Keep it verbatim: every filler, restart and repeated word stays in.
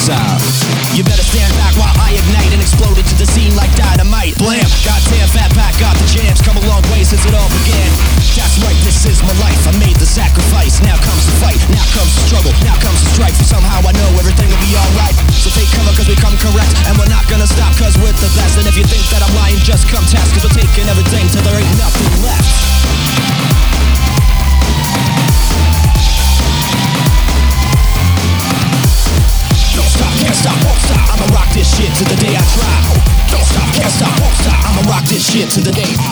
style. You better stand back while I ignite and explode into the scene like dynamite. Blam! Goddamn, fat pack got the jams. Come a long way since it all began. That's right, this is my life. I made the sacrifice. Now comes the fight. Now comes the struggle. Now comes the strife. Somehow I know everything will be alright. So take cover cause we come correct. And we're not gonna stop cause we're the best. And if you think that I'm lying, just come test. Cause we're taking everything till there ain't nothing left. Don't stop, can't stop, won't stop. I'ma rock this shit to the day I drop. Don't stop, can't stop, won't stop. I'ma rock this shit to the day